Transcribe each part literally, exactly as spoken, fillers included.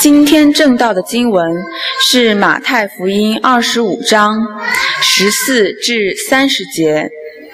今天正道的经文是马太福音二十五章十四至三十节。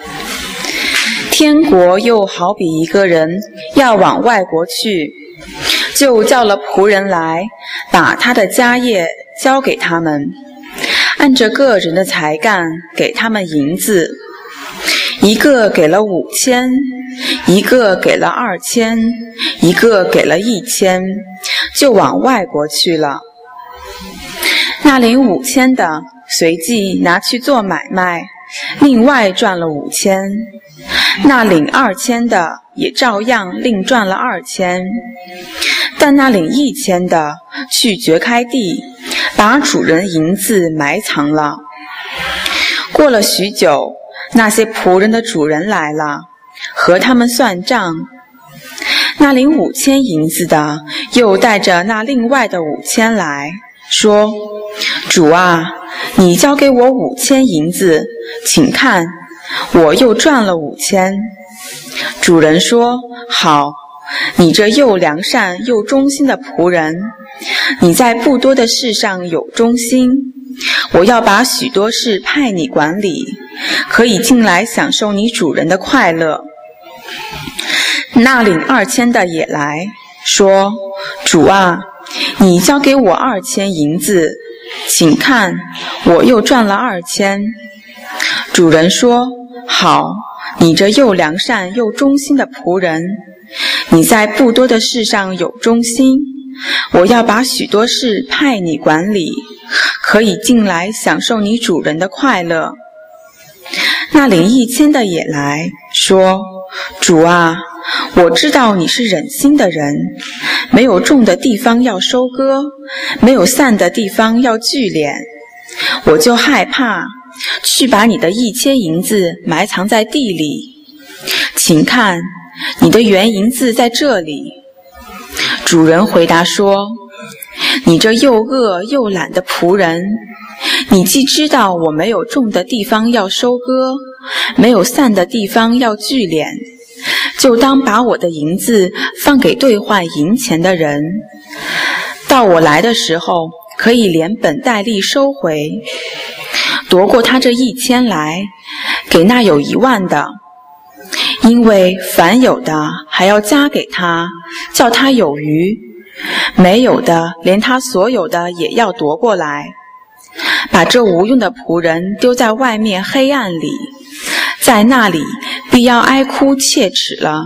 天国又好比一个人要往外国去，就叫了仆人来，把他的家业交给他们，按着个人的才干给他们银子，一个给了五千，一个给了二千，一个给了一千，就往外国去了。那领五千的随即拿去做买卖，另外赚了五千。那领二千的也照样另赚了二千。但那领一千的去掘开地，把主人银子埋藏了。过了许久，那些仆人的主人来了，和他们算账。那领五千银子的又带着那另外的五千来，说：主啊，你交给我五千银子，请看，我又赚了五千。主人说：好，你这又良善又忠心的仆人，你在不多的事上有忠心，我要把许多事派你管理，可以进来享受你主人的快乐。那领二千的也来，说：主啊，你交给我二千银子，请看，我又赚了二千。主人说：好，你这又良善又忠心的仆人，你在不多的事上有忠心，我要把许多事派你管理，可以进来享受你主人的快乐。那领一千的也来，说：主啊，我知道你是忍心的人，没有种的地方要收割，没有散的地方要聚敛，我就害怕，去把你的一千银子埋藏在地里，请看，你的原银子在这里。主人回答说：你这又饿又懒的仆人，你既知道我没有种的地方要收割，没有散的地方要聚敛，就当把我的银子放给兑换银钱的人，到我来的时候可以连本带利收回。夺过他这一千来，给那有一万的，因为凡有的还要加给他，叫他有余；没有的，连他所有的也要夺过来。把这无用的仆人丢在外面黑暗里，在那里必要哀哭切齿了。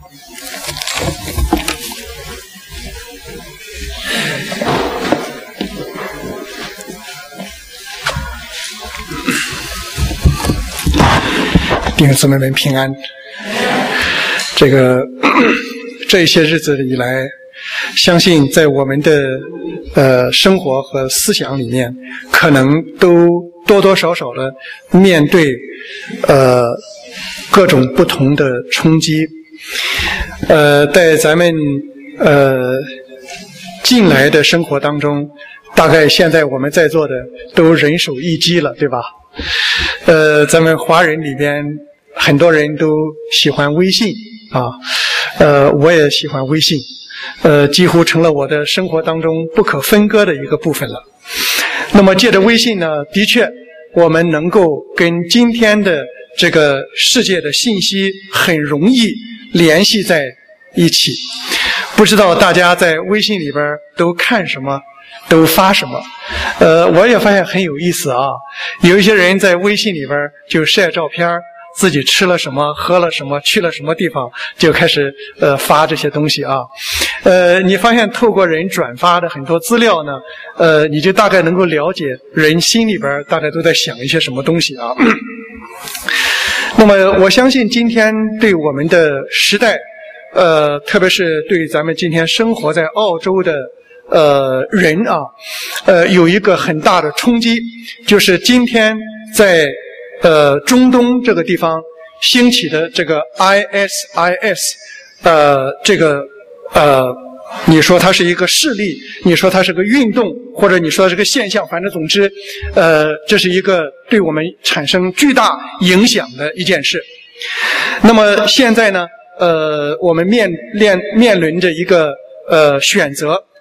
弟兄姊妹们平安。这个这些日子以来，相信在我们的呃生活和思想里面，可能都多多少少的面对呃各种不同的冲击。呃，在咱们呃近来的生活当中，大概现在我们在座的都人手一机了，对吧？呃，咱们华人里边很多人都喜欢微信啊，呃，我也喜欢微信，呃，几乎成了我的生活当中不可分割的一个部分了。那么借着微信呢，的确我们能够跟今天的这个世界的信息很容易联系在一起。不知道大家在微信里边都看什么，都发什么？呃，我也发现很有意思啊。有一些人在微信里边就晒照片，自己吃了什么，喝了什么，去了什么地方，就开始呃发这些东西啊。呃，你发现透过人转发的很多资料呢，呃，你就大概能够了解人心里边大概都在想一些什么东西啊。那么我相信今天对我们的时代，呃，特别是对咱们今天生活在澳洲的呃人啊，呃，有一个很大的冲击，就是今天在呃中东这个地方兴起的这个 I S I S， 呃，这个呃，你说它是一个势力，你说它是个运动，或者你说它是个现象，反正总之，呃，这是一个对我们产生巨大影响的一件事。那么现在呢，呃，我们面面面临着一个呃选择。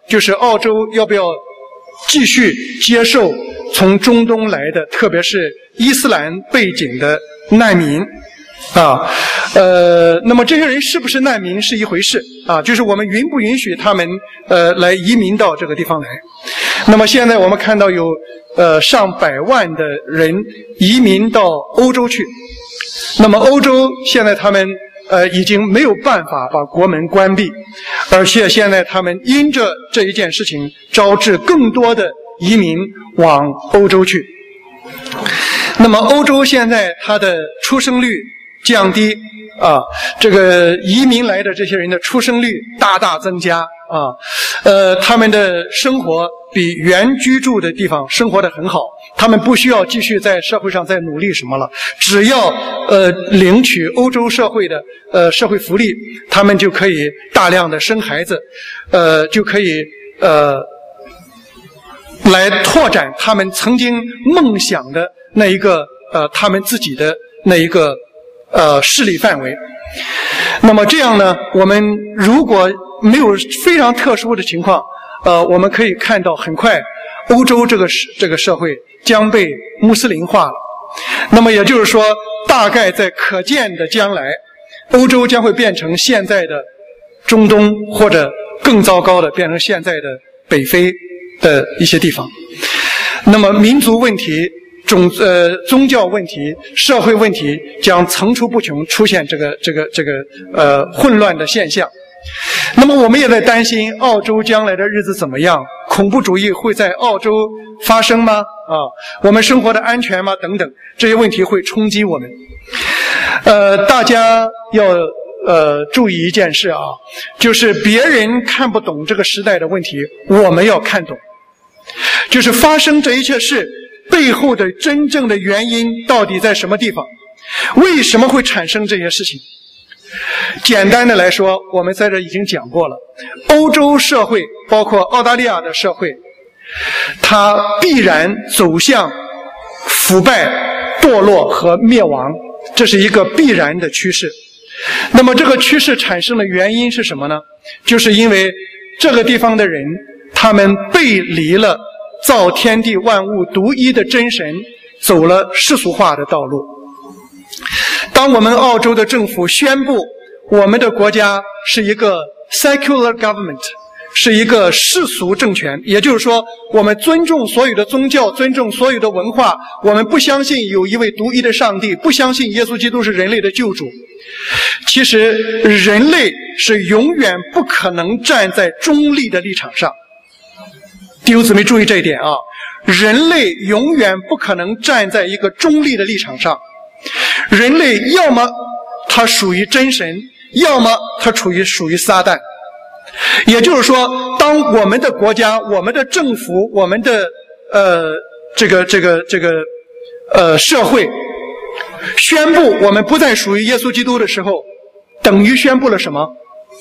就是澳洲要不要继续接受从中东来的，特别是伊斯兰背景的难民啊，呃，那么这些人是不是难民是一回事啊，就是我们允不允许他们呃来移民到这个地方来。那么现在我们看到有呃上百万的人移民到欧洲去，那么欧洲现在他们呃已经没有办法把国门关闭，而且现在他们因着这一件事情招致更多的移民往欧洲去。那么欧洲现在它的出生率降低啊，这个移民来的这些人的出生率大大增加啊，呃，他们的生活比原居住的地方生活得很好，他们不需要继续在社会上再努力什么了，只要呃领取欧洲社会的呃社会福利，他们就可以大量的生孩子，呃，就可以呃来拓展他们曾经梦想的那一个呃他们自己的那一个呃势力范围。那么这样呢，我们如果没有非常特殊的情况，呃，我们可以看到很快欧洲这个这个社会将被穆斯林化了。那么也就是说，大概在可见的将来，欧洲将会变成现在的中东，或者更糟糕的变成现在的北非的一些地方。那么民族问题、种呃宗教问题、社会问题将层出不穷，出现这个这个这个呃混乱的现象。那么我们也在担心澳洲将来的日子怎么样，恐怖主义会在澳洲发生吗？啊，我们生活的安全吗？等等，这些问题会冲击我们。呃，大家要呃注意一件事啊，就是别人看不懂这个时代的问题，我们要看懂。就是发生这一切事背后的真正的原因到底在什么地方？为什么会产生这些事情？简单的来说，我们在这已经讲过了，欧洲社会包括澳大利亚的社会，它必然走向腐败、堕落和灭亡，这是一个必然的趋势。那么这个趋势产生的原因是什么呢？就是因为这个地方的人，他们背离了造天地万物独一的真神，走了世俗化的道路。当我们澳洲的政府宣布我们的国家是一个 secular government， 是一个世俗政权，也就是说我们尊重所有的宗教，尊重所有的文化，我们不相信有一位独一的上帝，不相信耶稣基督是人类的救主。其实人类是永远不可能站在中立的立场上，弟兄姊妹注意这一点啊，人类永远不可能站在一个中立的立场上。人类要么他属于真神，要么他处于属于撒旦。也就是说，当我们的国家、我们的政府、我们的呃这个这个这个呃社会宣布我们不再属于耶稣基督的时候，等于宣布了什么？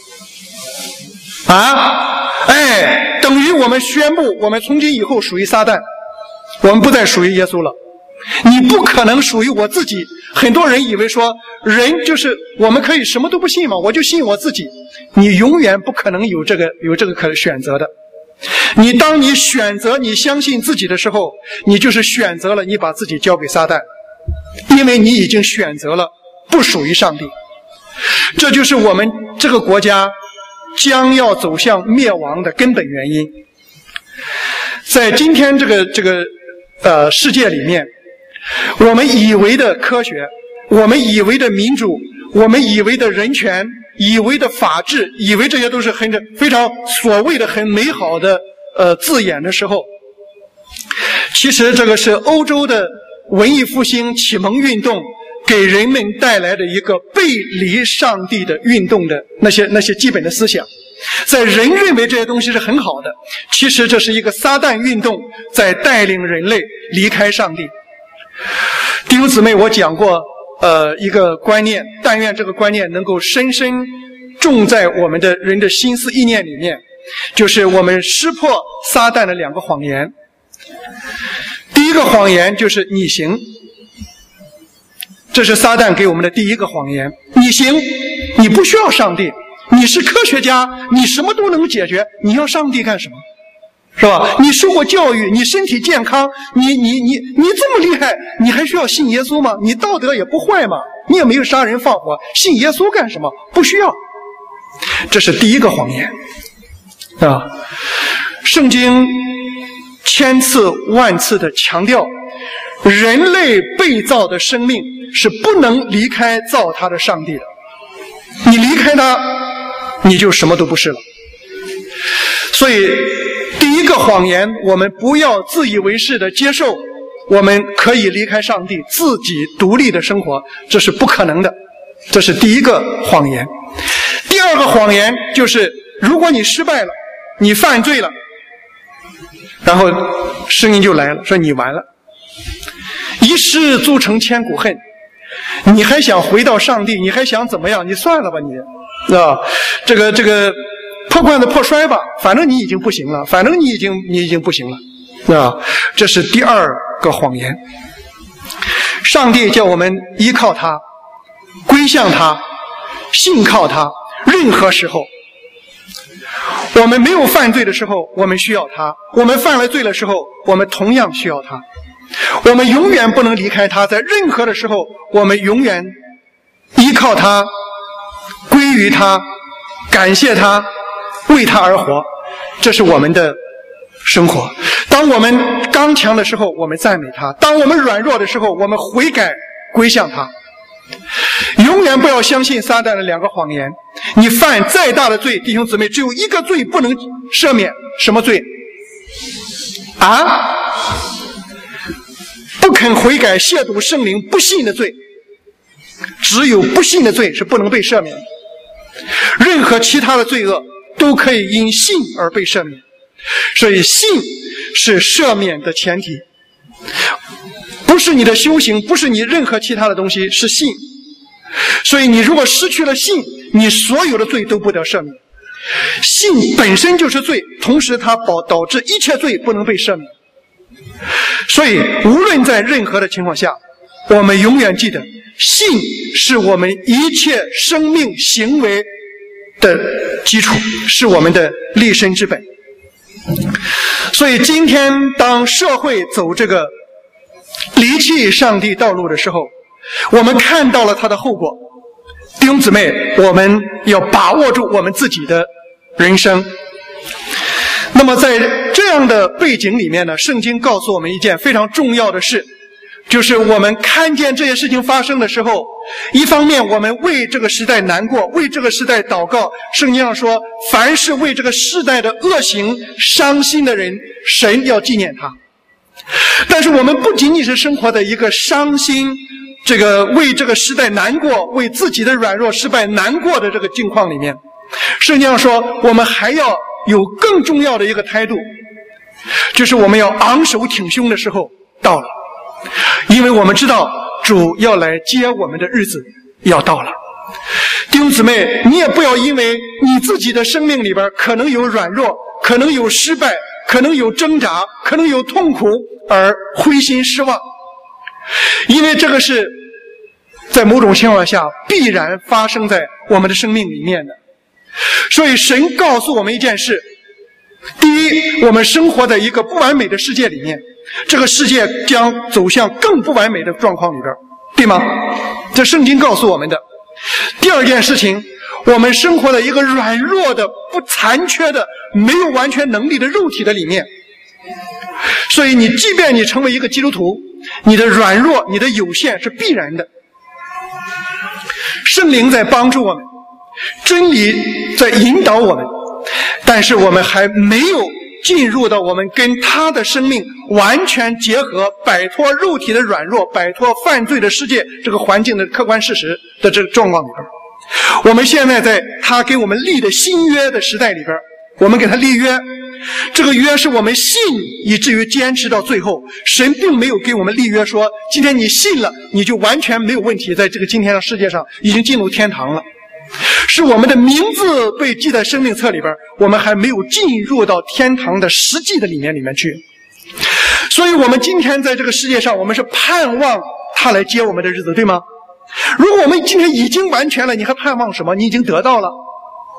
啊，哎，等于我们宣布我们从今以后属于撒旦，我们不再属于耶稣了。你不可能属于我自己。很多人以为说人就是我们可以什么都不信嘛，我就信我自己。你永远不可能有这个有这个可选择的。你当你选择你相信自己的时候，你就是选择了你把自己交给撒旦，因为你已经选择了不属于上帝。这就是我们这个国家将要走向灭亡的根本原因。在今天这个这个呃世界里面，我们以为的科学，我们以为的民主，我们以为的人权，以为的法治，以为这些都是很非常所谓的很美好的呃字眼的时候，其实这个是欧洲的文艺复兴启蒙运动给人们带来的一个背离上帝的运动的那些那些基本的思想。在人认为这些东西是很好的，其实这是一个撒旦运动在带领人类离开上帝。弟兄姊妹，我讲过呃一个观念，但愿这个观念能够深深种在我们的人的心思意念里面，就是我们识破撒旦的两个谎言。第一个谎言就是你行，这是撒旦给我们的第一个谎言。你行，你不需要上帝， 你是科学家，你什么都能解决，你要上帝干什么？是吧？你受过教育，你身体健康，你你你你这么厉害，你还需要信耶稣吗？你道德也不坏嘛，你也没有杀人放火，信耶稣干什么？不需要。这是第一个谎言啊！圣经千次万次的强调，人类被造的生命是不能离开造他的上帝的。你离开他，你就什么都不是了。所以第一个谎言，我们不要自以为是的接受我们可以离开上帝自己独立的生活，这是不可能的。这是第一个谎言。第二个谎言就是如果你失败了，你犯罪了，然后声音就来了，说你完了，一失足成千古恨，你还想回到上帝，你还想怎么样？你算了吧你啊，这个这个破罐子破摔吧，反正你已经不行了，反正你已经你已经不行了啊！这是第二个谎言。上帝叫我们依靠他，归向他，信靠他。任何时候，我们没有犯罪的时候，我们需要他；我们犯了罪的时候，我们同样需要他。我们永远不能离开他，在任何的时候，我们永远依靠他，归于他，感谢他，为他而活。这是我们的生活。当我们刚强的时候，我们赞美他；当我们软弱的时候，我们悔改归向他。永远不要相信撒旦的两个谎言。你犯再大的罪，弟兄姊妹，只有一个罪不能赦免，什么罪啊？不肯悔改、亵渎圣灵、不信的罪。只有不信的罪是不能被赦免的。任何其他的罪恶都可以因信而被赦免。所以信是赦免的前提，不是你的修行，不是你任何其他的东西，是信。所以你如果失去了信，你所有的罪都不得赦免。信本身就是罪，同时它导致一切罪不能被赦免。所以无论在任何的情况下，我们永远记得，信是我们一切生命行为的基础，是我们的立身之本。所以今天当社会走这个离弃上帝道路的时候，我们看到了它的后果。弟兄姊妹，我们要把握住我们自己的人生。那么在这样的背景里面呢，圣经告诉我们一件非常重要的事，就是我们看见这些事情发生的时候，一方面我们为这个时代难过，为这个时代祷告。圣经上说，凡是为这个时代的恶行伤心的人，神要纪念他。但是我们不仅仅是生活在一个伤心，这个为这个时代难过，为自己的软弱失败难过的这个境况里面，圣经上说我们还要有更重要的一个态度，就是我们要昂首挺胸的时候到了。因为我们知道主要来接我们的日子要到了。弟兄姊妹，你也不要因为你自己的生命里边可能有软弱，可能有失败，可能有挣扎，可能有痛苦而灰心失望，因为这个是在某种情况下必然发生在我们的生命里面的。所以神告诉我们一件事，第一，我们生活在一个不完美的世界里面，这个世界将走向更不完美的状况里边，对吗？这圣经告诉我们的。第二件事情，我们生活在一个软弱的、不残缺的、没有完全能力的肉体的里面。所以你即便你成为一个基督徒，你的软弱、你的有限是必然的。圣灵在帮助我们，真理在引导我们，但是我们还没有进入到我们跟他的生命完全结合，摆脱肉体的软弱，摆脱犯罪的世界这个环境的客观事实的这个状况里边。我们现在在他给我们立的新约的时代里边，我们给他立约，这个约是我们信以至于坚持到最后。神并没有给我们立约说今天你信了你就完全没有问题，在这个今天的世界上已经进入天堂了，是我们的名字被记在生命册里边，我们还没有进入到天堂的实际的里面里面去。所以我们今天在这个世界上，我们是盼望他来接我们的日子，对吗？如果我们今天已经完全了，你还盼望什么？你已经得到了，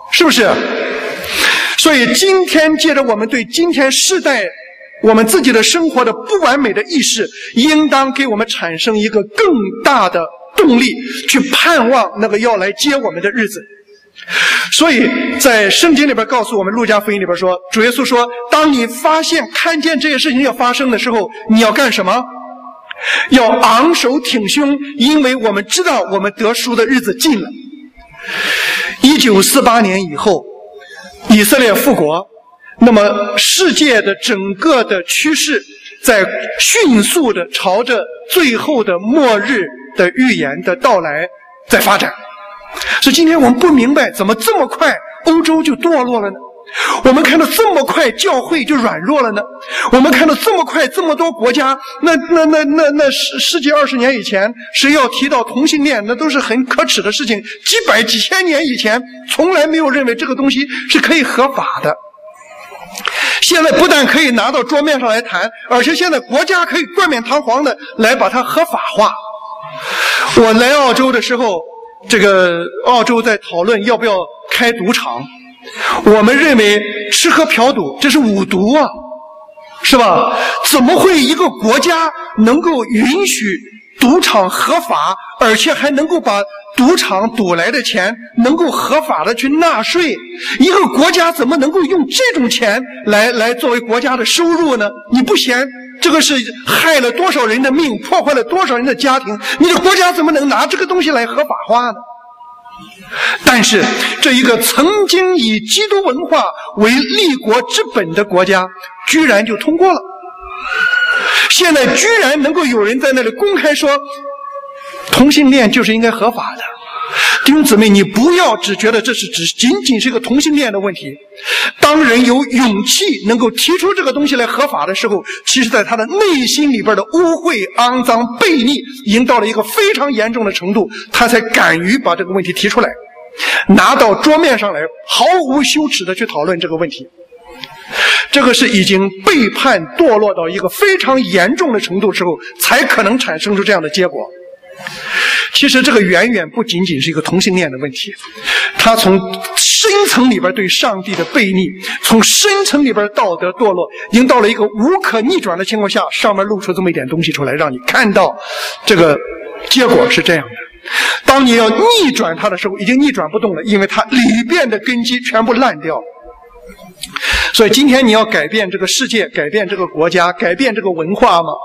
是不是？所以今天借着我们对今天世代我们自己的生活的不完美的意识，应当给我们产生一个更大的动力，去盼望那个要来接我们的日子。所以在圣经里边告诉我们，路加福音里边说，主耶稣说，当你发现看见这些事情要发生的时候，你要干什么？要昂首挺胸，因为我们知道我们得赎的日子近了。一九四八年以后，以色列复国，那么世界的整个的趋势在迅速的朝着最后的末日的预言的到来在发展。所以今天我们不明白，怎么这么快欧洲就堕落了呢？我们看到这么快教会就软弱了呢？我们看到这么快这么多国家，那那那那那十十几二十年以前，谁要提到同性恋，那都是很可耻的事情。几百几千年以前，从来没有认为这个东西是可以合法的。现在不但可以拿到桌面上来谈，而且现在国家可以冠冕堂皇的来把它合法化。我来澳洲的时候，这个澳洲在讨论要不要开赌场，我们认为吃喝嫖赌这是五毒啊，是吧？怎么会一个国家能够允许赌场合法，而且还能够把赌场赌来的钱能够合法的去纳税？一个国家怎么能够用这种钱来来作为国家的收入呢？你不嫌这个是害了多少人的命，破坏了多少人的家庭，你的国家怎么能拿这个东西来合法化呢？但是这一个曾经以基督文化为立国之本的国家居然就通过了，现在居然能够有人在那里公开说同性恋就是应该合法的。弟兄姊妹，你不要只觉得这是只仅仅是一个同性恋的问题。当人有勇气能够提出这个东西来合法的时候，其实在他的内心里边的污秽、肮脏、悖逆已经到了一个非常严重的程度，他才敢于把这个问题提出来，拿到桌面上来，毫无羞耻的去讨论这个问题。这个是已经背叛堕落到一个非常严重的程度之后，才可能产生出这样的结果。其实这个远远不仅仅是一个同性恋的问题，他从深层里边对上帝的悖逆，从深层里边道德堕落，已经到了一个无可逆转的情况下，上面露出这么一点东西出来，让你看到这个结果是这样的。当你要逆转它的时候，已经逆转不动了，因为它里边的根基全部烂掉了。所以今天你要改变这个世界，改变这个国家，改变这个文化吗？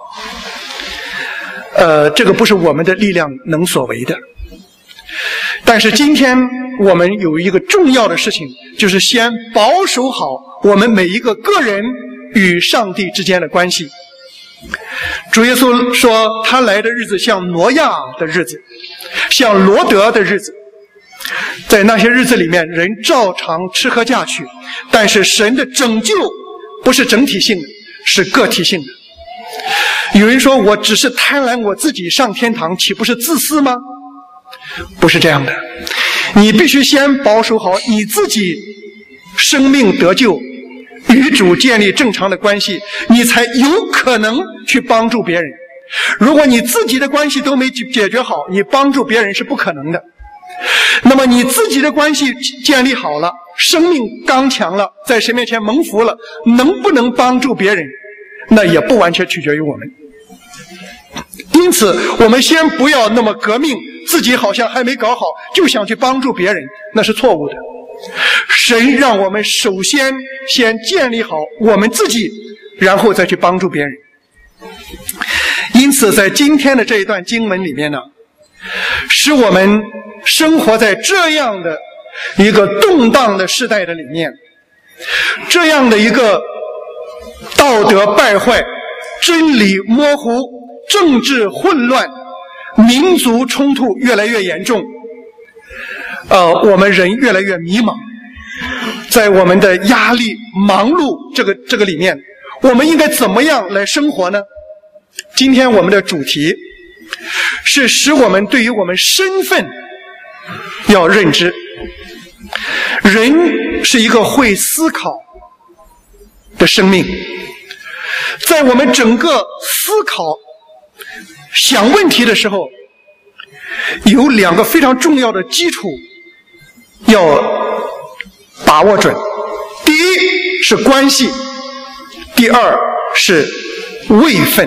呃，这个不是我们的力量能所为的。但是今天我们有一个重要的事情，就是先保守好我们每一个个人与上帝之间的关系。主耶稣说，他来的日子像挪亚的日子，像罗德的日子。在那些日子里面，人照常吃喝嫁娶，但是神的拯救不是整体性的，是个体性的。有人说，我只是贪婪我自己上天堂，岂不是自私吗？不是这样的，你必须先保守好你自己生命得救，与主建立正常的关系，你才有可能去帮助别人。如果你自己的关系都没解决好，你帮助别人是不可能的。那么你自己的关系建立好了，生命刚强了，在神面前蒙福了，能不能帮助别人，那也不完全取决于我们。因此我们先不要那么革命，自己好像还没搞好就想去帮助别人，那是错误的。神让我们首先先建立好我们自己，然后再去帮助别人。因此在今天的这一段经文里面呢，使我们生活在这样的一个动荡的时代的里面，这样的一个道德败坏、真理模糊、政治混乱、民族冲突越来越严重，呃，我们人越来越迷茫。在我们的压力、忙碌这个这个里面，我们应该怎么样来生活呢？今天我们的主题是使我们对于我们身份要认知。人是一个会思考的生命，在我们整个思考想问题的时候，有两个非常重要的基础要把握准。第一是关系，第二是位分。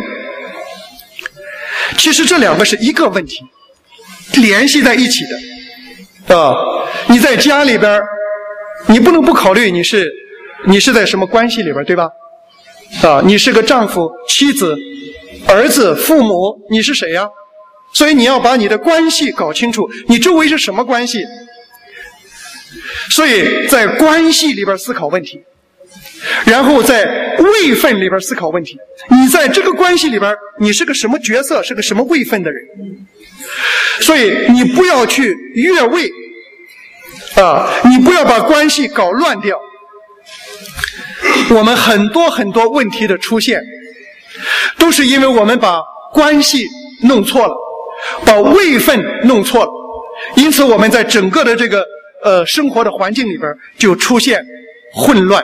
其实这两个是一个问题，联系在一起的啊。你在家里边，你不能不考虑你是你是在什么关系里边，对吧？啊，你是个丈夫、妻子、儿子、父母，你是谁呀？所以你要把你的关系搞清楚，你周围是什么关系。所以在关系里边思考问题，然后在位分里边思考问题。你在这个关系里边，你是个什么角色，是个什么位分的人。所以你不要去越位啊，你不要把关系搞乱掉。我们很多很多问题的出现，都是因为我们把关系弄错了，把位分弄错了，因此我们在整个的这个呃生活的环境里边就出现混乱。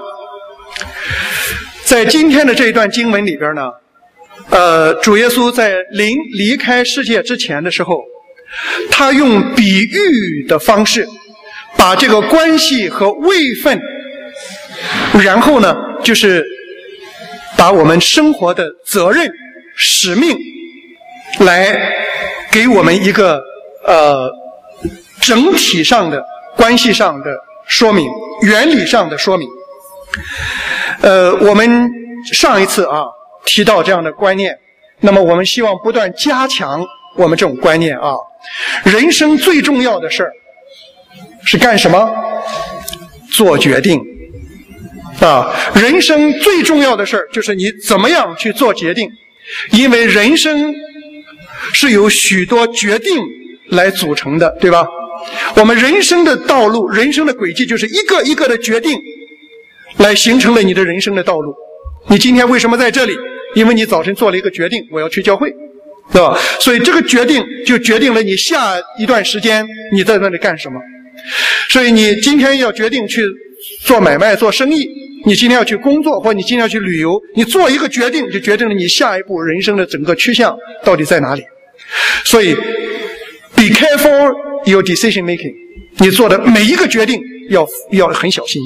在今天的这一段经文里边呢，呃，主耶稣在临离开世界之前的时候，他用比喻的方式把这个关系和位分，然后呢就是把我们生活的责任使命来给我们一个呃整体上的关系上的说明，原理上的说明。呃，我们上一次啊提到这样的观念，那么我们希望不断加强我们这种观念啊。人生最重要的事儿是干什么？做决定啊！人生最重要的事儿就是你怎么样去做决定，因为人生是由许多决定来组成的，对吧？我们人生的道路，人生的轨迹就是一个一个的决定来形成了你的人生的道路。你今天为什么在这里？因为你早晨做了一个决定，我要去教会，对吧？所以这个决定就决定了你下一段时间你在那里干什么。所以你今天要决定去做买卖做生意，你今天要去工作，或你今天要去旅游，你做一个决定就决定了你下一步人生的整个趋向到底在哪里。所以 be careful your decision making， 你做的每一个决定要要很小心。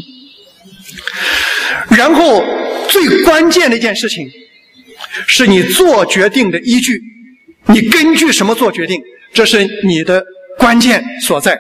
然后最关键的一件事情是你做决定的依据，你根据什么做决定，这是你的关键所在。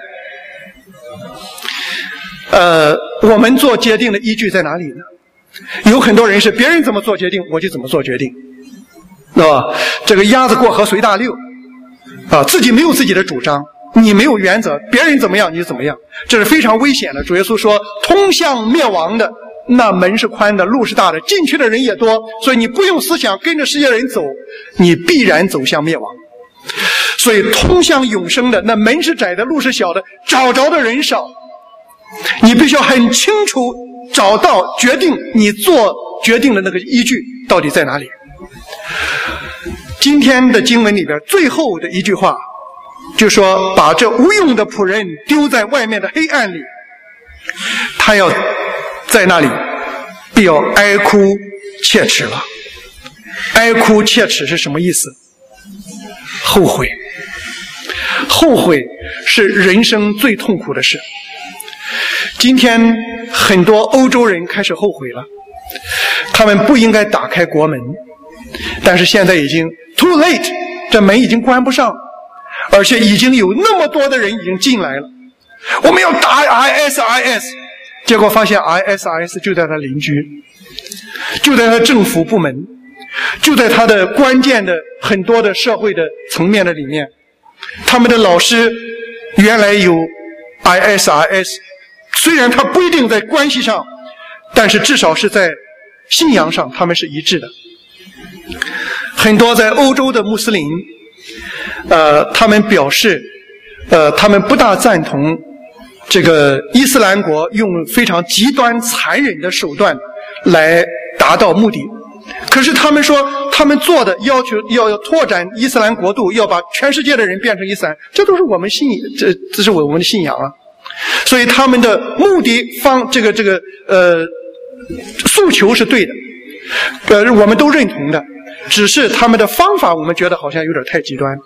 呃，我们做决定的依据在哪里呢？有很多人是别人怎么做决定我就怎么做决定，是吧？这个鸭子过河随大溜啊，自己没有自己的主张，你没有原则，别人怎么样你就怎么样，这是非常危险的。主耶稣说，通向灭亡的那门是宽的，路是大的，进去的人也多，所以你不用思想跟着世界人走，你必然走向灭亡。所以通向永生的那门是窄的，路是小的，找着的人少，你必须要很清楚找到决定你做决定的那个依据到底在哪里。今天的经文里边最后的一句话就说，把这无用的仆人丢在外面的黑暗里，他要在那里必要哀哭切齿了。哀哭切齿是什么意思？后悔。后悔是人生最痛苦的事。今天很多欧洲人开始后悔了，他们不应该打开国门，但是现在已经 too late， 这门已经关不上，而且已经有那么多的人已经进来了。我们要打 I S I S， 结果发现 I S I S 就在他邻居，就在他政府部门，就在他的关键的很多的社会的层面的里面。他们的老师原来有 I S I S， 虽然他不一定在关系上，但是至少是在信仰上他们是一致的。很多在欧洲的穆斯林呃，他们表示呃，他们不大赞同这个伊斯兰国用非常极端残忍的手段来达到目的，可是他们说他们做的要求要要拓展伊斯兰国度，要把全世界的人变成伊斯兰，这都是我们信这这是我们的信仰啊。所以他们的目的方这个这个呃诉求是对的，呃我们都认同的，只是他们的方法我们觉得好像有点太极端。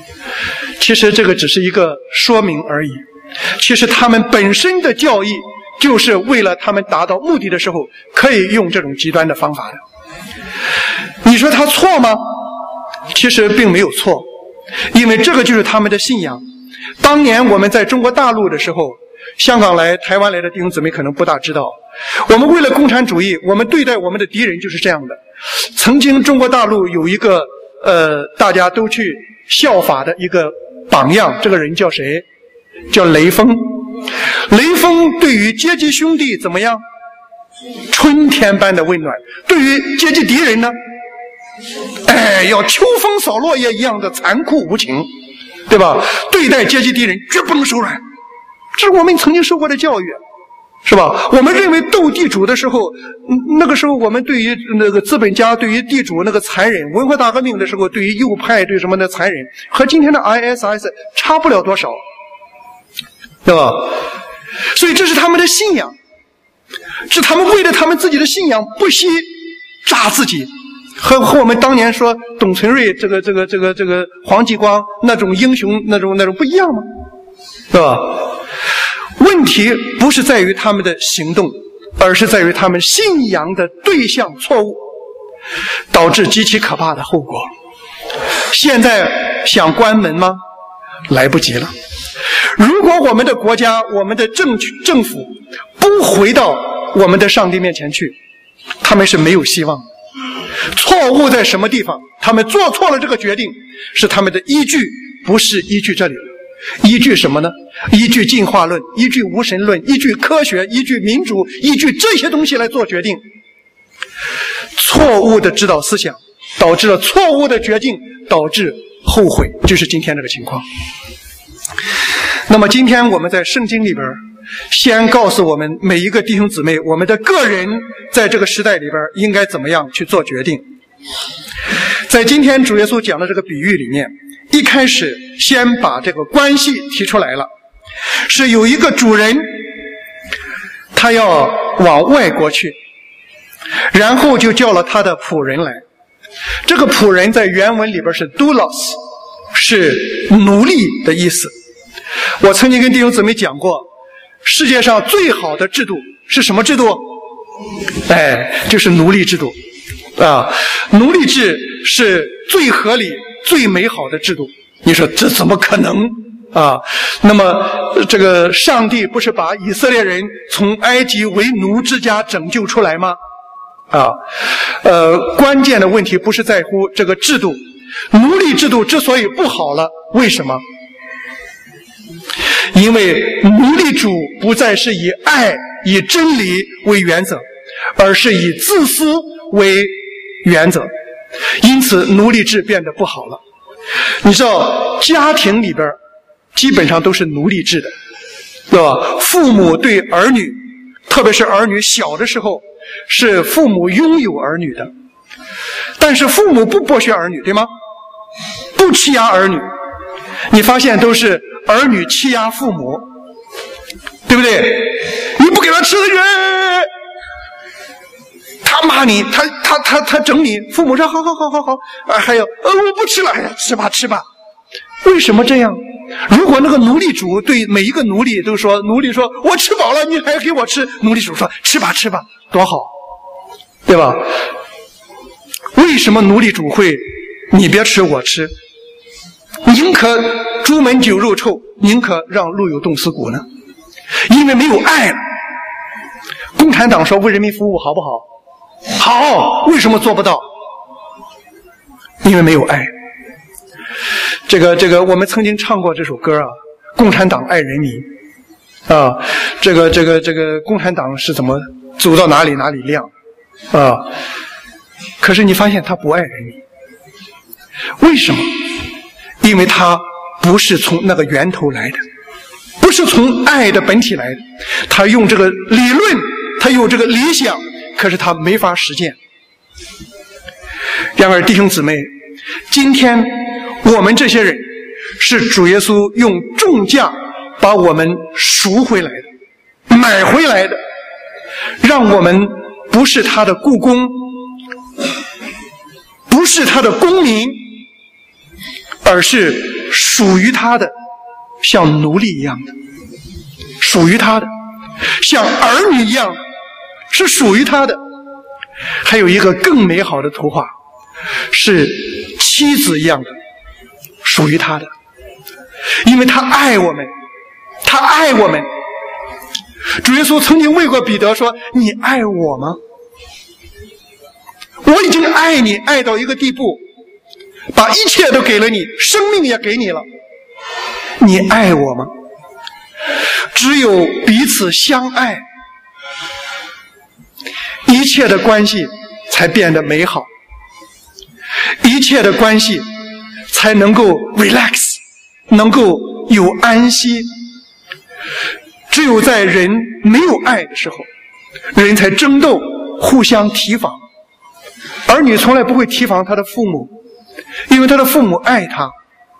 其实这个只是一个说明而已，其实他们本身的教义就是为了他们达到目的的时候，可以用这种极端的方法的。你说他错吗？其实并没有错，因为这个就是他们的信仰。当年我们在中国大陆的时候，香港来、台湾来的弟兄姊妹可能不大知道，我们为了共产主义，我们对待我们的敌人就是这样的。曾经中国大陆有一个呃，大家都去效法的一个榜样，这个人叫谁？叫雷锋。雷锋对于阶级兄弟怎么样？春天般的温暖。对于阶级敌人呢？哎，要秋风扫落叶一样的残酷无情，对吧？对待阶级敌人绝不能手软，这是我们曾经受过的教育，是吧？我们认为斗地主的时候，那个时候我们对于那个资本家、对于地主那个残忍，文化大革命的时候对于右派对什么的残忍，和今天的 I S S 差不了多少，对吧？所以这是他们的信仰，是他们为了他们自己的信仰不惜炸自己。和和我们当年说董存瑞这个这个这个这个黄继光那种英雄那种那种不一样吗？对吧？问题不是在于他们的行动，而是在于他们信仰的对象错误，导致极其可怕的后果。现在想关门吗？来不及了。如果我们的国家、我们的政政府不回到我们的上帝面前去，他们是没有希望的。错误在什么地方？他们做错了这个决定，是他们的依据不是依据这里了。依据什么呢？依据进化论，依据无神论，依据科学，依据民主，依据这些东西来做决定。错误的指导思想导致了错误的决定，导致后悔，就是今天这个情况。那么今天我们在圣经里边先告诉我们每一个弟兄姊妹，我们的个人在这个时代里边应该怎么样去做决定。在今天主耶稣讲的这个比喻里面，一开始先把这个关系提出来了，是有一个主人，他要往外国去，然后就叫了他的仆人来。这个仆人在原文里边是 doulos， 是奴隶的意思。我曾经跟弟兄姊妹讲过，世界上最好的制度是什么制度？哎，就是奴隶制度啊！奴隶制是最合理、最美好的制度。你说这怎么可能啊？那么这个上帝不是把以色列人从埃及为奴之家拯救出来吗？啊，呃，关键的问题不是在乎这个制度，奴隶制度之所以不好了，为什么？因为奴隶主不再是以爱、以真理为原则，而是以自私为原则，因此奴隶制变得不好了。你知道家庭里边基本上都是奴隶制的，对吧？父母对儿女，特别是儿女小的时候，是父母拥有儿女的，但是父母不剥削儿女，对吗？不欺压儿女，你发现都是儿女欺压父母，对不对？你不给他吃的人，他骂你，他他他他整你，父母说好好好好好，啊，还有呃我不吃了，哎呀吃吧吃吧。为什么这样？如果那个奴隶主对每一个奴隶都说，奴隶说我吃饱了，你还给我吃，奴隶主说吃吧吃吧，多好，对吧？为什么奴隶主会你别吃我吃？宁可朱门酒肉臭，宁可让路有冻死骨呢？因为没有爱了。共产党说为人民服务好不好？好，为什么做不到？因为没有爱。这个这个，我们曾经唱过这首歌啊，共产党爱人民啊，这个这个这个，共产党是怎么走到哪里哪里亮啊？可是你发现他不爱人民，为什么？因为他不是从那个源头来的，不是从爱的本体来的，他用这个理论，他有这个理想，可是他没法实践。然而弟兄姊妹，今天我们这些人是主耶稣用重价把我们赎回来的，买回来的，让我们不是他的雇工，不是他的公民，而是属于他的，像奴隶一样的，属于他的。 像儿女一样是属于他的。还有一个更美好的图画，是妻子一样的属于他的，因为他爱我们，他爱我们。主耶稣曾经问过彼得说，你爱我吗？我已经爱你爱到一个地步，把一切都给了你，生命也给你了，你爱我吗？只有彼此相爱，一切的关系才变得美好，一切的关系才能够 relax， 能够有安息。只有在人没有爱的时候，人才争斗，互相提防。儿女从来不会提防他的父母，因为他的父母爱他。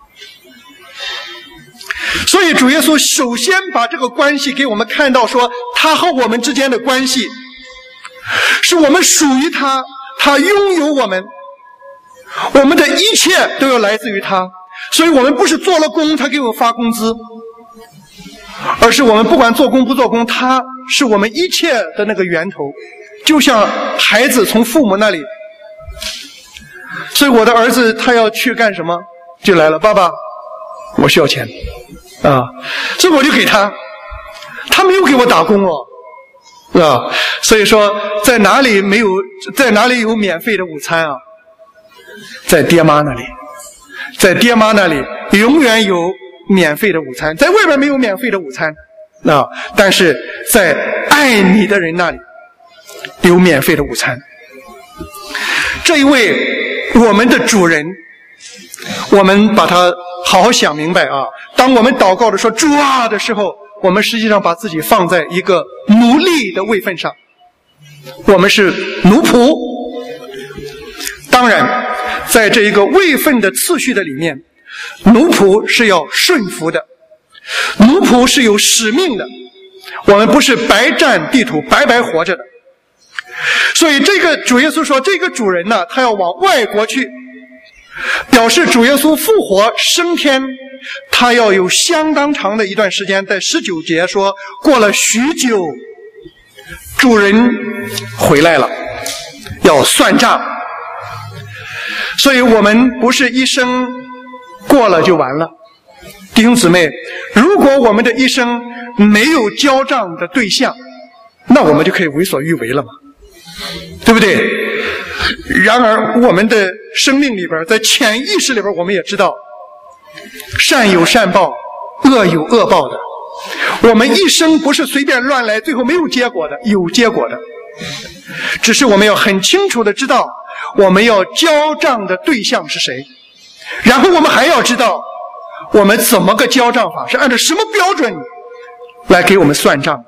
所以主耶稣首先把这个关系给我们看到，说他和我们之间的关系是我们属于他，他拥有我们，我们的一切都要来自于他。所以我们不是做了工他给我发工资，而是我们不管做工不做工，他是我们一切的那个源头。就像孩子从父母那里，所以我的儿子他要去干什么就来了，爸爸我需要钱啊，所以我就给他，他没有给我打工哦，是吧？所以说在哪里没有在哪里有免费的午餐啊？在爹妈那里，在爹妈那里永远有免费的午餐，在外边没有免费的午餐啊，但是在爱你的人那里有免费的午餐。这一位我们的主人，我们把它好好想明白啊。当我们祷告的说主啊的时候，我们实际上把自己放在一个奴隶的位分上，我们是奴仆。当然在这一个位分的次序的里面，奴仆是要顺服的，奴仆是有使命的，我们不是白占地土白白活着的。所以这个主耶稣说，这个主人呢，他要往外国去，表示主耶稣复活升天，他要有相当长的一段时间。在十九节说，过了许久，主人回来了，要算账。所以我们不是一生过了就完了，弟兄姊妹，如果我们的一生没有交账的对象，那我们就可以为所欲为了嘛，对不对？然而我们的生命里边，在潜意识里边，我们也知道善有善报，恶有恶报的。我们一生不是随便乱来，最后没有结果的，有结果的。只是我们要很清楚的知道，我们要交账的对象是谁，然后我们还要知道我们怎么个交账法，是按照什么标准来给我们算账。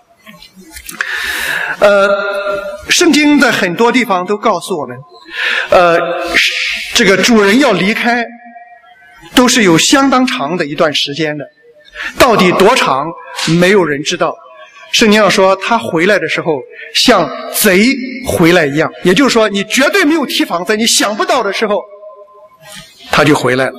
呃，圣经在很多地方都告诉我们，呃，这个主人要离开都是有相当长的一段时间的，到底多长没有人知道。圣经上说他回来的时候像贼回来一样，也就是说你绝对没有提防，在你想不到的时候他就回来了。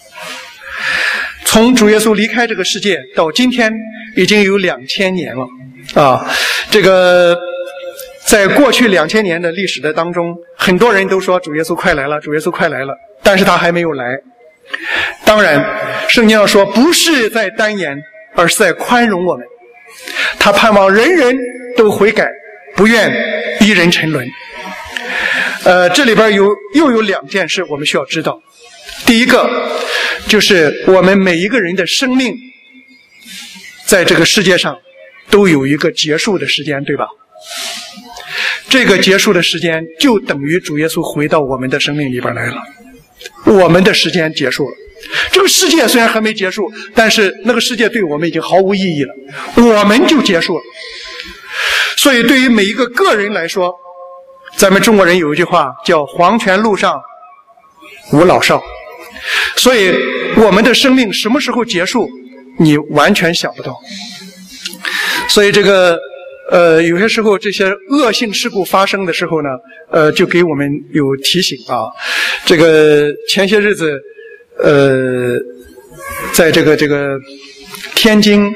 从主耶稣离开这个世界到今天已经有两千年了啊！这个在过去两千年的历史的当中，很多人都说主耶稣快来了，主耶稣快来了，但是他还没有来。当然圣经上说不是在单言，而是在宽容我们，他盼望人人都悔改，不愿一人沉沦。呃，这里边有又有两件事我们需要知道。第一个就是我们每一个人的生命在这个世界上都有一个结束的时间，对吧？这个结束的时间就等于主耶稣回到我们的生命里边来了，我们的时间结束了。这个世界虽然还没结束，但是那个世界对我们已经毫无意义了，我们就结束了。所以对于每一个个人来说，咱们中国人有一句话叫黄泉路上无老少，所以我们的生命什么时候结束你完全想不到。所以这个呃，有些时候这些恶性事故发生的时候呢，呃，就给我们有提醒啊。这个前些日子呃，在这个这个天津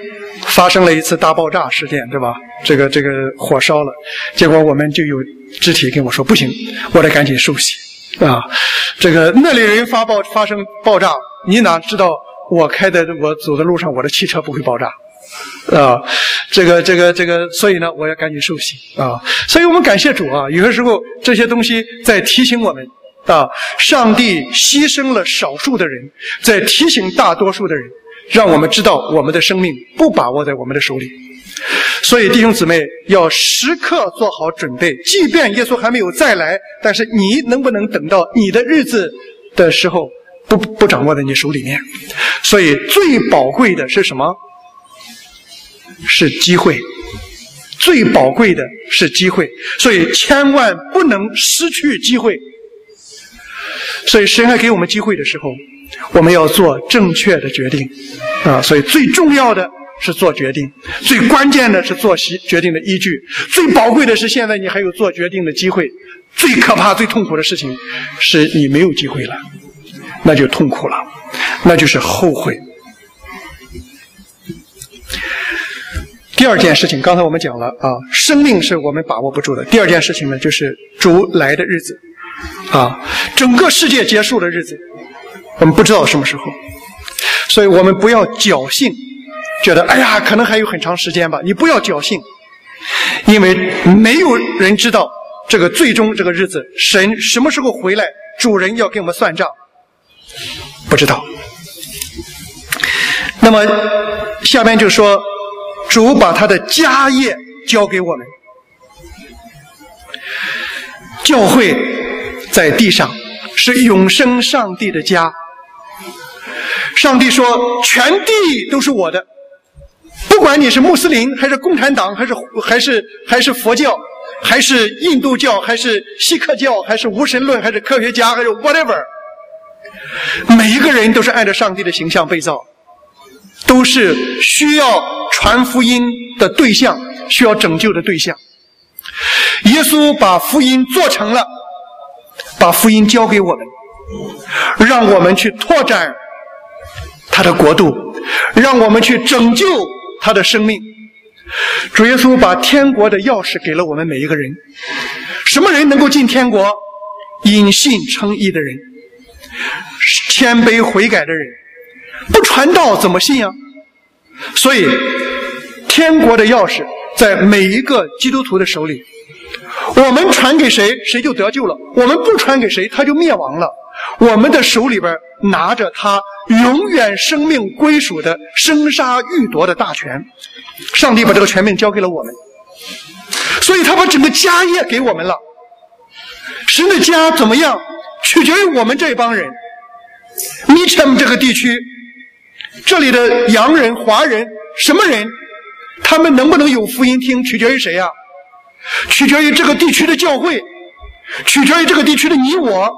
发生了一次大爆炸事件，对吧？这个这个火烧了，结果我们就有肢体跟我说不行，我得赶紧受洗啊！这个那里人发爆发生爆炸，你哪知道我开的我走的路上我的汽车不会爆炸啊？这个这个这个，所以呢，我要赶紧受洗啊！所以我们感谢主啊！有些时候这些东西在提醒我们啊，上帝牺牲了少数的人，在提醒大多数的人。让我们知道我们的生命不把握在我们的手里，所以弟兄姊妹要时刻做好准备，即便耶稣还没有再来，但是你能不能等到你的日子的时候不不掌握在你手里面？所以最宝贵的是什么？是机会，最宝贵的是机会，所以千万不能失去机会。所以神还给我们机会的时候，我们要做正确的决定啊！所以最重要的是做决定，最关键的是做决定的依据，最宝贵的是现在你还有做决定的机会。最可怕最痛苦的事情是你没有机会了，那就痛苦了，那就是后悔。第二件事情刚才我们讲了啊，生命是我们把握不住的。第二件事情呢，就是主来的日子啊，整个世界结束的日子我们不知道什么时候，所以我们不要侥幸，觉得哎呀可能还有很长时间吧。你不要侥幸，因为没有人知道这个最终这个日子神什么时候回来，主人要给我们算账，不知道。那么下面就说主把他的家业交给我们，教会在地上是永生上帝的家。上帝说全地都是我的，不管你是穆斯林还是共产党还是还是还是佛教还是印度教还是锡克教还是无神论还是科学家还是 whatever， 每一个人都是按照上帝的形象被造，都是需要传福音的对象，需要拯救的对象。耶稣把福音做成了，把福音交给我们，让我们去拓展他的国度，让我们去拯救他的生命。主耶稣把天国的钥匙给了我们每一个人。什么人能够进天国？因信称义的人，谦卑悔改的人。不传道怎么信啊？所以天国的钥匙在每一个基督徒的手里，我们传给谁，谁就得救了；我们不传给谁，他就灭亡了。我们的手里边拿着他永远生命归属的生杀予夺的大权，上帝把这个权柄交给了我们，所以他把整个家业给我们了。神的家怎么样，取决于我们这帮人。米城这个地区，这里的洋人、华人，什么人，他们能不能有福音听，取决于谁啊？取决于这个地区的教会，取决于这个地区的你我。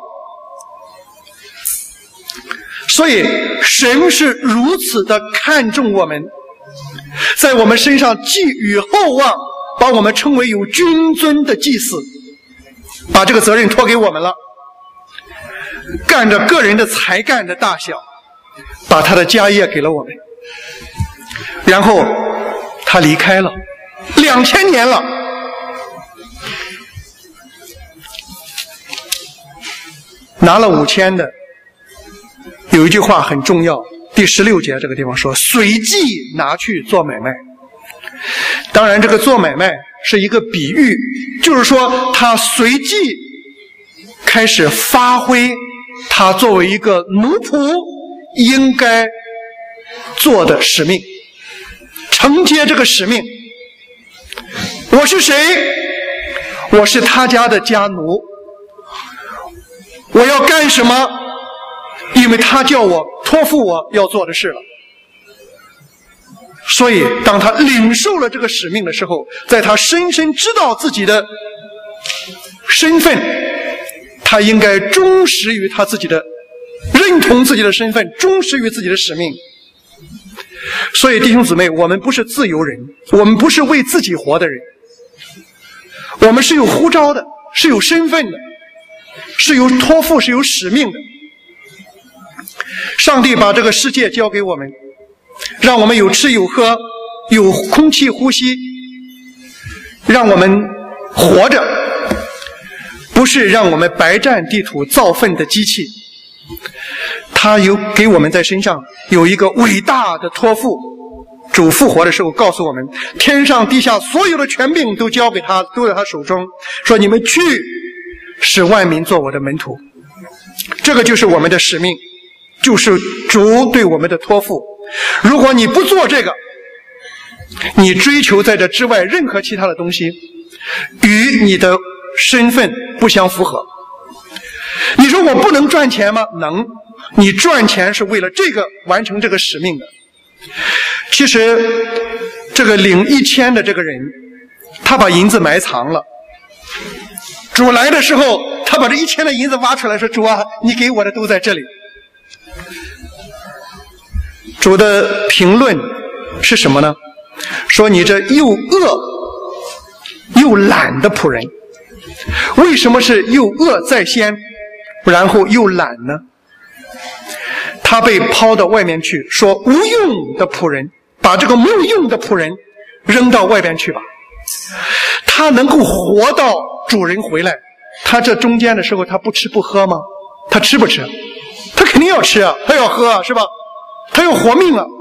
所以神是如此的看重我们，在我们身上寄予厚望，把我们称为有君尊的祭司，把这个责任托给我们了，干着个人的才干的大小，把他的家业给了我们，然后他离开了，两千年了。拿了五千的，有一句话很重要，第十六节这个地方说随即拿去做买卖。当然这个做买卖是一个比喻，就是说他随即开始发挥他作为一个奴仆应该做的使命，承接这个使命。我是谁？我是他家的家奴，我要干什么？因为他叫我托付我要做的事了。所以当他领受了这个使命的时候，在他深深知道自己的身份，他应该忠实于他自己的，认同自己的身份，忠实于自己的使命。所以弟兄姊妹，我们不是自由人，我们不是为自己活的人，我们是有呼召的，是有身份的，是有托付，是有使命的。上帝把这个世界交给我们，让我们有吃有喝， 有空气呼吸，让我们活着，不是让我们白占地土造粪的机器。他有给我们在身上有一个伟大的托付。主复活的时候告诉我们，天上地下所有的权柄都交给他，都在他手中，说你们去使万民做我的门徒。这个就是我们的使命，就是主对我们的托付。如果你不做这个，你追求在这之外任何其他的东西，与你的身份不相符合。你说我不能赚钱吗？能，你赚钱是为了这个完成这个使命的。其实这个领一千的这个人，他把银子埋藏了，主来的时候他把这一千的银子挖出来，说主啊，你给我的都在这里。主的评论是什么呢？说你这又恶又懒的仆人。为什么是又恶在先然后又懒呢？他被抛到外面去，说无用的仆人，把这个没有用的仆人扔到外边去吧。他能够活到主人回来，他这中间的时候他不吃不喝吗？他吃不吃？他肯定要吃啊，他要喝啊，是吧？他要活命啊。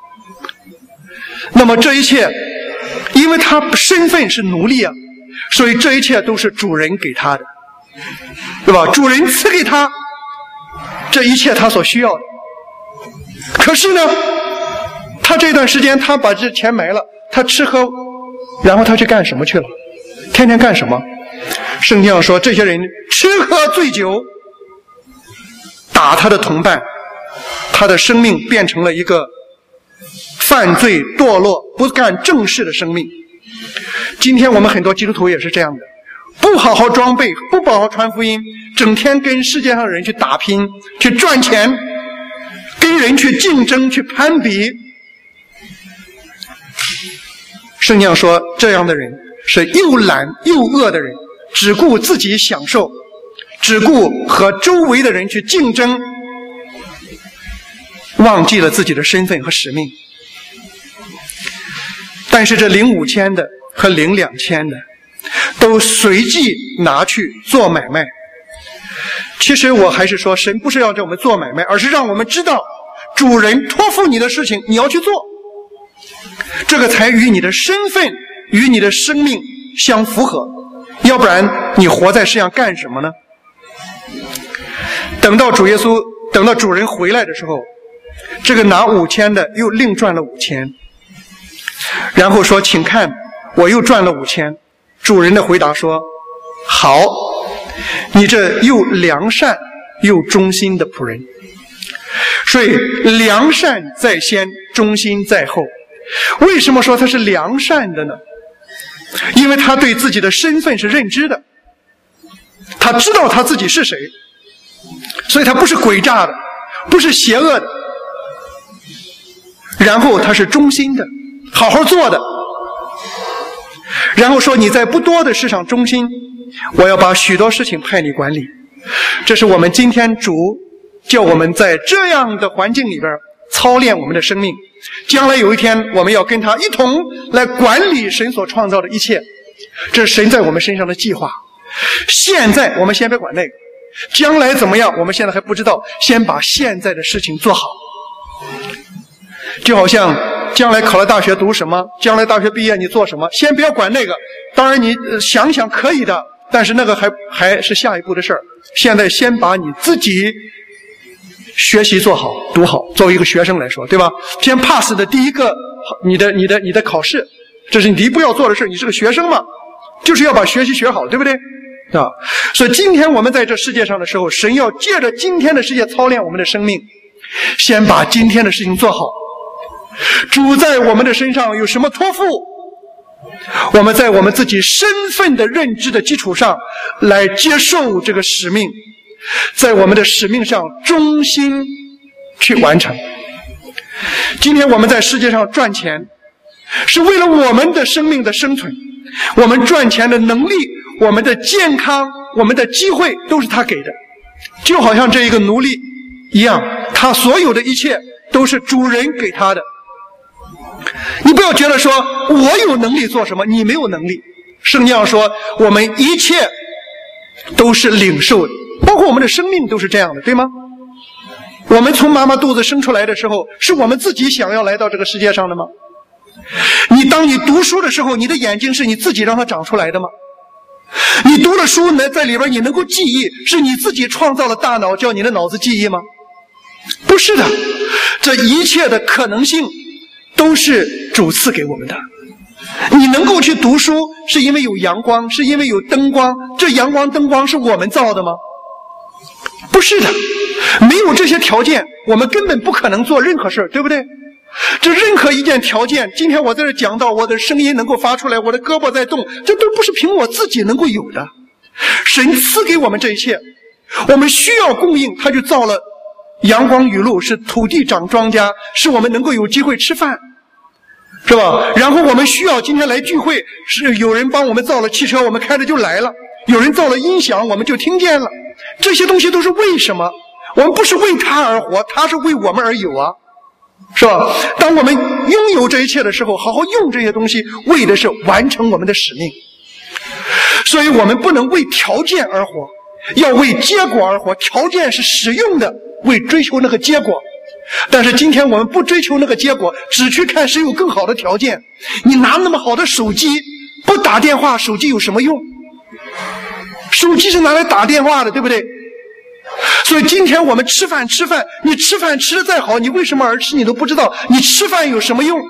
那么这一切因为他身份是奴隶啊，所以这一切都是主人给他的，对吧？主人赐给他这一切他所需要的。可是呢，他这段时间他把这钱埋了，他吃喝，然后他去干什么去了？天天干什么？圣经上说这些人吃喝醉酒，打他的同伴，他的生命变成了一个犯罪堕落不干正事的生命。今天我们很多基督徒也是这样的，不好好装备，不好好传福音，整天跟世界上的人去打拼，去赚钱，跟人去竞争，去攀比。圣经上说这样的人是又懒又恶的人，只顾自己享受，只顾和周围的人去竞争，忘记了自己的身份和使命。但是这领五千的和领两千的都随即拿去做买卖。其实我还是说，神不是要让我们做买卖，而是让我们知道主人托付你的事情你要去做，这个才与你的身份与你的生命相符合。要不然你活在世上干什么呢？等到主耶稣等到主人回来的时候，这个拿五千的又另赚了五千，然后说请看我又赚了五千。主人的回答说，好，你这又良善又忠心的仆人。所以良善在先，忠心在后。为什么说他是良善的呢？因为他对自己的身份是认知的，他知道他自己是谁，所以他不是诡诈的，不是邪恶的。然后他是忠心的，好好做的。然后说你在不多的事上忠心，我要把许多事情派你管理。这是我们今天主叫我们在这样的环境里边操练我们的生命，将来有一天我们要跟他一同来管理神所创造的一切。这是神在我们身上的计划。现在我们先别管那个，将来怎么样我们现在还不知道，先把现在的事情做好。就好像将来考了大学读什么，将来大学毕业你做什么，先不要管那个。当然你、呃、想想可以的，但是那个还还是下一步的事儿。现在先把你自己学习做好，读好。作为一个学生来说，对吧？先 pass 的第一个你的你的你的考试，这是你第一步要做的事。你是个学生嘛，就是要把学习学好，对不对？啊，所以今天我们在这世界上的时候，神要借着今天的世界操练我们的生命，先把今天的事情做好。主在我们的身上有什么托付，我们在我们自己身份的认知的基础上来接受这个使命，在我们的使命上忠心去完成。今天我们在世界上赚钱是为了我们的生命的生存，我们赚钱的能力，我们的健康，我们的机会都是他给的。就好像这一个奴隶一样，他所有的一切都是主人给他的。 你不要觉得说我有能力做什么，你没有能力。圣经上说，我们一切都是领受的，包括我们的生命都是这样的，对吗？我们从妈妈肚子生出来的时候，是我们自己想要来到这个世界上的吗？你当你读书的时候，你的眼睛是你自己让它长出来的吗？你读了书呢，在里边你能够记忆，是你自己创造了大脑，叫你的脑子记忆吗？不是的，这一切的可能性都是主赐给我们的。你能够去读书，是因为有阳光，是因为有灯光。这阳光灯光是我们造的吗？不是的，没有这些条件，我们根本不可能做任何事，对不对？这任何一件条件，今天我在这讲到我的声音能够发出来，我的胳膊在动，这都不是凭我自己能够有的。神赐给我们这一切，我们需要供应，他就造了阳光雨露，是土地长庄稼，是我们能够有机会吃饭，是吧？然后我们需要今天来聚会，是有人帮我们造了汽车，我们开着就来了；有人造了音响，我们就听见了。这些东西都是为什么？我们不是为他而活，他是为我们而有啊，是吧？当我们拥有这一切的时候，好好用这些东西，为的是完成我们的使命。所以我们不能为条件而活，要为结果而活。条件是使用的，为追求那个结果。但是今天我们不追求那个结果，只去看谁有更好的条件。你拿那么好的手机，不打电话，手机有什么用？手机是拿来打电话的，对不对？所以今天我们吃饭吃饭，你吃饭吃得再好，你为什么而吃你都不知道，你吃饭有什么用？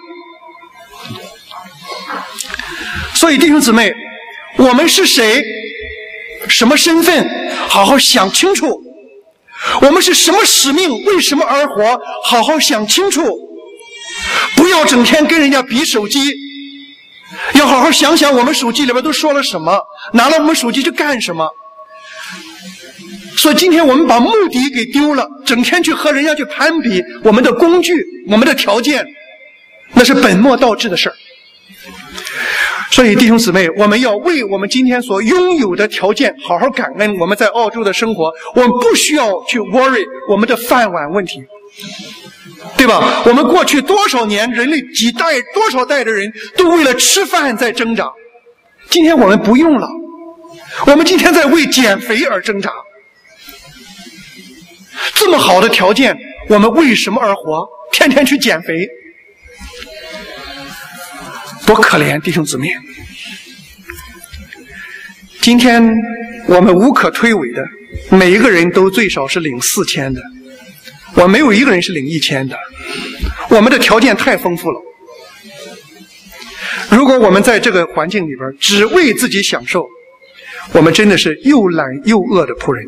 所以弟兄姊妹，我们是谁，什么身份，好好想清楚。我们是什么使命，为什么而活，好好想清楚。不要整天跟人家比手机，要好好想想我们手机里边都说了什么，拿了我们手机去干什么。所以今天我们把目的给丢了，整天去和人家去攀比我们的工具，我们的条件，那是本末倒置的事儿。所以弟兄姊妹，我们要为我们今天所拥有的条件好好感恩。我们在澳洲的生活，我们不需要去 worry 我们的饭碗问题，对吧？我们过去多少年，人类几代多少代的人都为了吃饭在挣扎，今天我们不用了，我们今天在为减肥而挣扎。这么好的条件，我们为什么而活？天天去减肥，多可怜，弟兄姊妹！今天我们无可推诿的，每一个人都最少是领四千的，我没有一个人是领一千的。我们的条件太丰富了。如果我们在这个环境里边只为自己享受，我们真的是又懒又饿的仆人。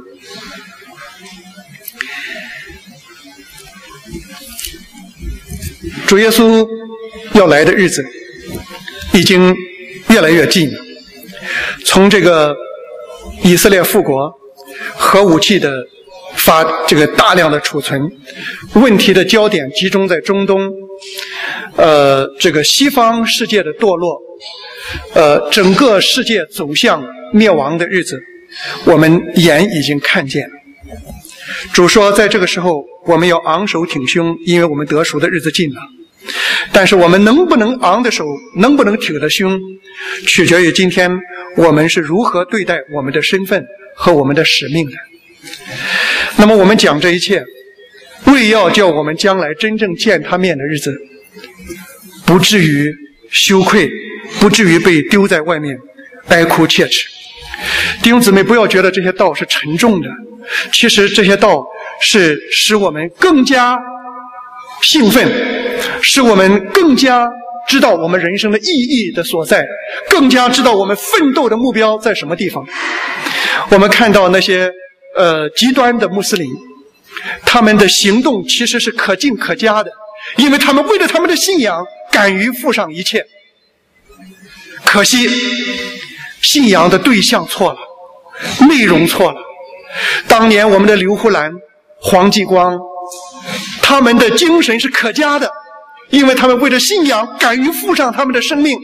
主耶稣要来的日子已经越来越近了。从这个以色列复国，核武器的发这个大量的储存，问题的焦点集中在中东，呃，这个西方世界的堕落，呃，整个世界走向灭亡的日子，我们眼已经看见了。主说，在这个时候我们要昂首挺胸，因为我们得赎的日子近了。但是我们能不能昂的手，能不能挺的胸，取决于今天我们是如何对待我们的身份和我们的使命的。那么我们讲这一切，为要叫我们将来真正见他面的日子，不至于羞愧，不至于被丢在外面哀哭切齿。弟兄姊妹，不要觉得这些道是沉重的，其实这些道是使我们更加兴奋，使我们更加知道我们人生的意义的所在，更加知道我们奋斗的目标在什么地方。我们看到那些呃极端的穆斯林，他们的行动其实是可敬可嘉的，因为他们为了他们的信仰敢于付上一切。可惜信仰的对象错了，内容错了。当年我们的刘胡兰、黄继光，他们的精神是可嘉的，因为他们为了信仰敢于付上他们的生命。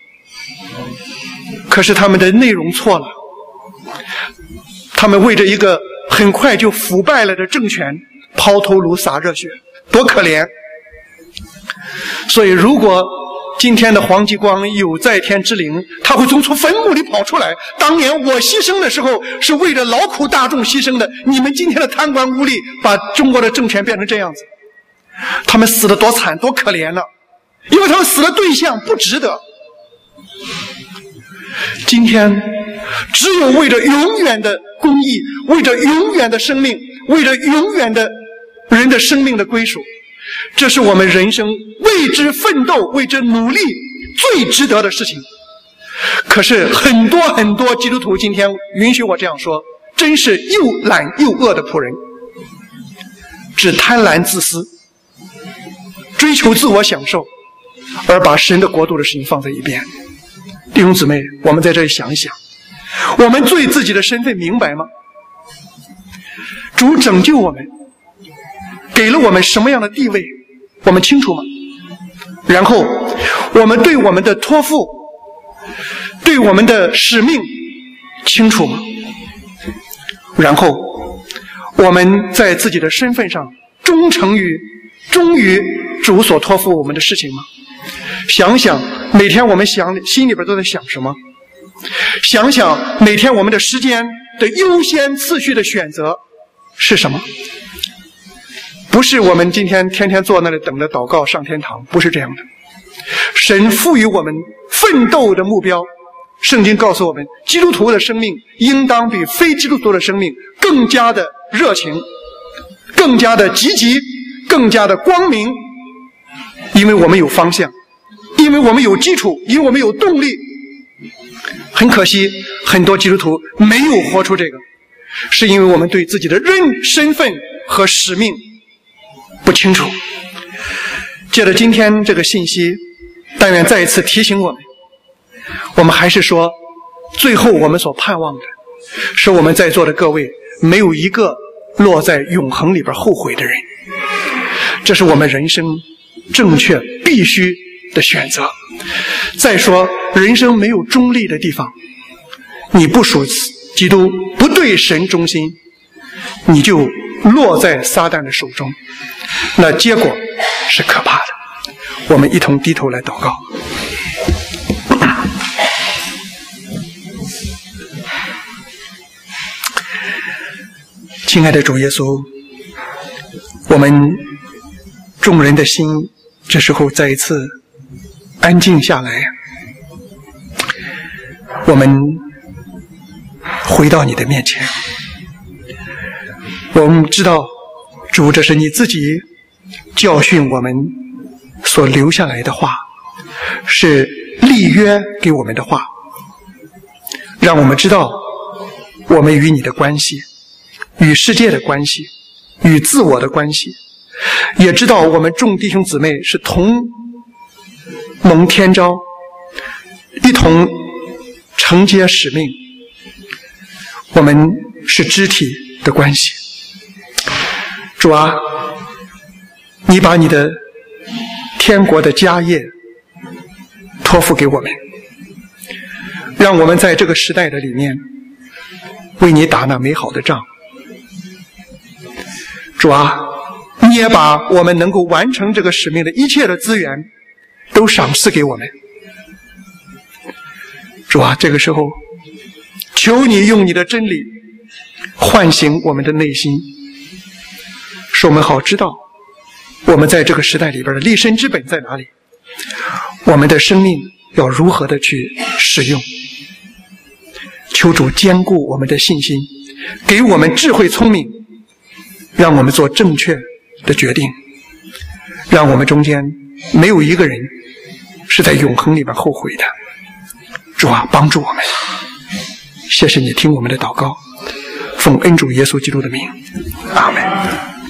可是他们的内容错了，他们为着一个很快就腐败了的政权抛头颅洒热血，多可怜。所以如果今天的黄继光有在天之灵，他会从从坟墓里跑出来。当年我牺牲的时候是为了劳苦大众牺牲的，你们今天的贪官污吏把中国的政权变成这样子，他们死得多惨多可怜了，因为他们死的对象不值得。今天只有为着永远的公义，为着永远的生命，为着永远的人的生命的归属，这是我们人生为之奋斗，为之努力最值得的事情。可是很多很多基督徒今天，允许我这样说，真是又懒又恶的仆人，只贪婪自私，追求自我享受，而把神的国度的事情放在一边。弟兄姊妹，我们在这里想一想，我们对自己的身份明白吗？主拯救我们，给了我们什么样的地位，我们清楚吗？然后我们对我们的托付，对我们的使命清楚吗？然后我们在自己的身份上忠诚于忠于主所托付我们的事情吗？想想每天我们想心里边都在想什么，想想每天我们的时间的优先次序的选择是什么。不是我们今天天天坐那里等着祷告上天堂，不是这样的。神赋予我们奋斗的目标，圣经告诉我们，基督徒的生命应当比非基督徒的生命更加的热情，更加的积极，更加的光明，因为我们有方向，因为我们有基础，因为我们有动力。很可惜，很多基督徒没有活出这个，是因为我们对自己的任身份和使命不清楚。借着今天这个信息，但愿再一次提醒我们，我们还是说，最后我们所盼望的是我们在座的各位没有一个落在永恒里边后悔的人，这是我们人生正确必须的选择。再说人生没有中立的地方，你不属基督，不对神忠心，你就落在撒旦的手中，那结果是可怕的。我们一同低头来祷告。亲爱的主耶稣，我们众人的心这时候再一次安静下来，我们回到你的面前。我们知道主，这是你自己教训我们所留下来的话，是立约给我们的话，让我们知道我们与你的关系，与世界的关系，与自我的关系，也知道我们众弟兄姊妹是同蒙天召，一同承接使命，我们是肢体的关系。主啊，你把你的天国的家业托付给我们，让我们在这个时代的里面为你打那美好的仗。主啊，你也把我们能够完成这个使命的一切的资源都赏赐给我们。主啊，这个时候求你用你的真理唤醒我们的内心，使我们好知道我们在这个时代里边的立身之本在哪里，我们的生命要如何的去使用。求主坚固我们的信心，给我们智慧聪明，让我们做正确的决定，让我们中间没有一个人是在永恒里边后悔的。主啊，帮助我们，谢谢你听我们的祷告，奉恩主耶稣基督的名，阿们。